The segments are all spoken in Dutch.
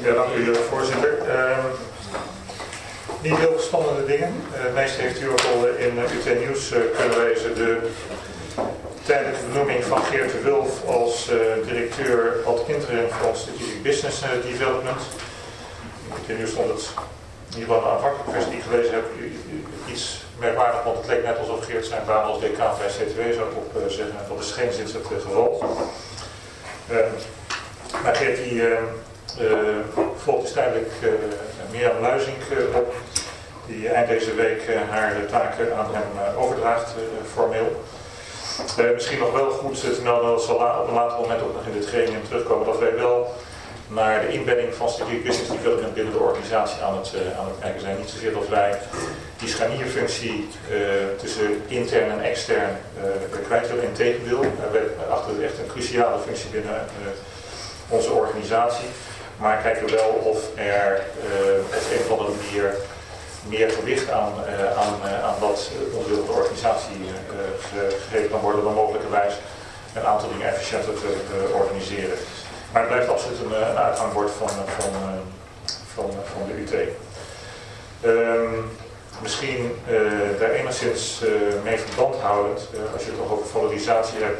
Ja, dank u voorzitter. Niet heel spannende dingen. Het meeste heeft u ook al in UT Nieuws kunnen lezen. De tijdelijke benoeming van Geert de Wulf als directeur ad interim van Strategic Business Development. In UT Nieuws stond het, in ieder geval een aanvankelijke versie die ik gelezen heb, iets merkwaardig, want het leek net alsof Geert zijn baan als decaan bij CTW zou opzeggen. Dat is geen zins het geval. Maar Geert die volgt dus tijdelijk Mirjam Luizink op, die eind deze week haar taken aan hem overdraagt, formeel. Misschien nog wel goed te melden, dat zal op een later moment ook nog in dit gremium terugkomen, dat wij wel naar de inbedding van Strategic Business Development binnen de organisatie aan het kijken zijn. Niet zozeer dat wij die scharnierfunctie tussen intern en extern kwijt willen, integendeel. Wij achten het echt een cruciale functie binnen onze organisatie. Maar kijken wel of er op een of andere manier meer gewicht aan wat onze wil de organisatie gegeven kan worden dan mogelijkerwijs een aantal dingen efficiënter te organiseren. Maar het blijft absoluut een uithangbord van de UT. Misschien daar enigszins mee verband houdend, als je het nog over valorisatie hebt.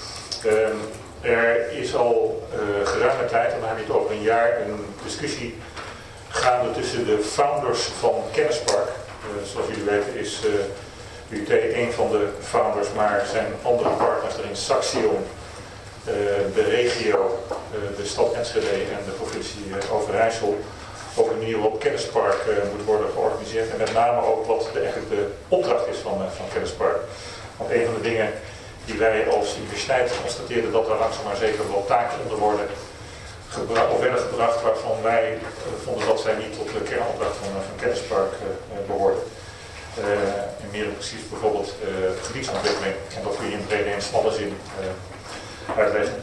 Er is al geruime tijd, en dan heb je het over een jaar, een discussie gaande tussen de founders van Kennispark. Zoals jullie weten is UT een van de founders, maar zijn andere partners erin Saxion, de regio, de stad Enschede en de provincie Overijssel, over de manier waarop Kennispark moet worden georganiseerd. En met name ook wat eigenlijk de opdracht is van Kennispark. Want een van de dingen die wij als universiteit constateerden, dat er langzaam maar zeker wel taken onder worden werden gebracht waarvan wij vonden dat zij niet tot de kernopdracht van Kennispark behoorden. En meer precies bijvoorbeeld gebiedsontwikkeling, en dat kun je in brede en smalle zin uitleggen.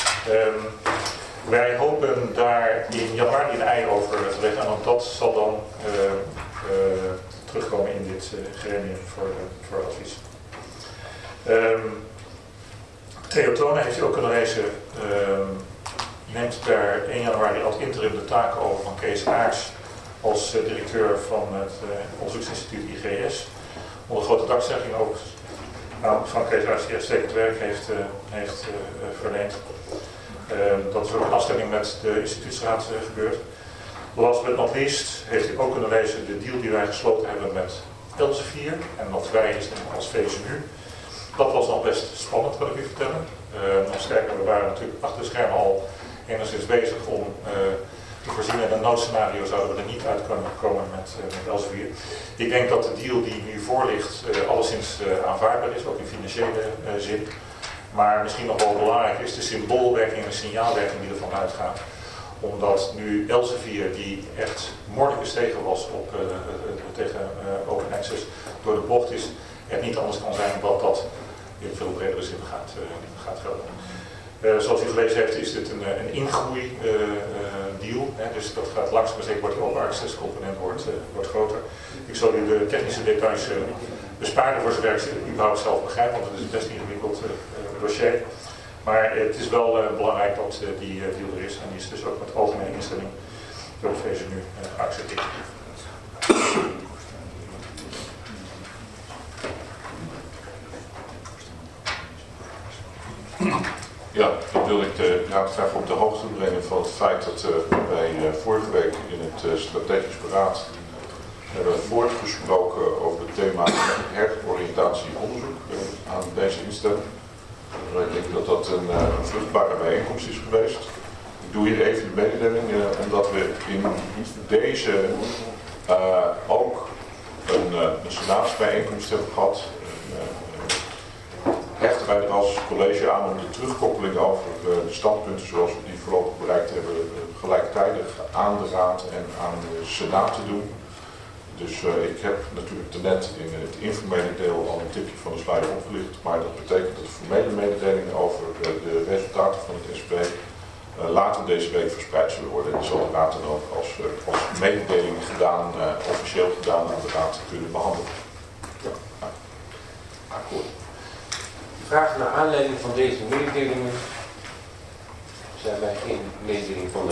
Wij hopen daar in januari een ei over te leggen en ook dat zal dan terugkomen in dit gremium voor advies. Theo Tonen heeft u ook kunnen lezen, neemt per 1 januari ad interim de taken over van Kees Aars als directeur van het onderzoeksinstituut IGS. Onder grote dankzegging ook van Kees Aars die uitstekend werk heeft verleend. Dat is ook in afstemming met de instituutsraad gebeurd. Last but not least heeft u ook kunnen lezen de deal die wij gesloten hebben met Elsevier en dat wij is als VSNU. Dat was nog best spannend, kan ik u vertellen. Nog sterker, we waren natuurlijk achter de schermen al enigszins bezig om te voorzien. In een noodscenario zouden we er niet uit kunnen komen met Elsevier. Ik denk dat de deal die nu voor ligt alleszins aanvaardbaar is, ook in financiële zin. Maar misschien nog wel belangrijk is de symboolwerking en de signaalwerking die ervan uitgaat. Omdat nu Elsevier, die echt moordelijk gestegen was tegen open access, door de bocht is, het niet anders kan zijn wat dat in veel bredere zin gaat gelden. Zoals u gelezen heeft is dit een ingroei deal. Dus dat gaat langzaam maar zeker wordt die open access component wordt groter. Ik zal u de technische details besparen voor zover ik ze überhaupt zelf begrijp, want het is een best ingewikkeld dossier. Maar het is wel belangrijk dat die deal er is en die is dus ook met algemene instelling door de VSNU geaccepteerd. Ja, dan wil ik de raad graag op de hoogte brengen van het feit dat wij vorige week in het strategisch beraad hebben voortgesproken over het thema heroriëntatie onderzoek aan deze instelling. Ik denk dat dat een vruchtbare bijeenkomst is geweest. Ik doe hier even de mededeling, omdat we in deze ook een senaatsbijeenkomst hebben gehad. Hechten wij er als college aan om de terugkoppeling over de standpunten zoals we die voorlopig bereikt hebben gelijktijdig aan de raad en aan de senaat te doen. Dus ik heb natuurlijk net in het informele deel al een tipje van de slide opgelicht, maar dat betekent dat de formele mededelingen over de resultaten van het SP later deze week verspreid zullen worden. En die zal de raad dan ook als mededeling gedaan, officieel gedaan aan de raad kunnen behandelen. Ja. Akkoord. Vragen naar aanleiding van deze mededelingen. Zijn wij geen mededeling van de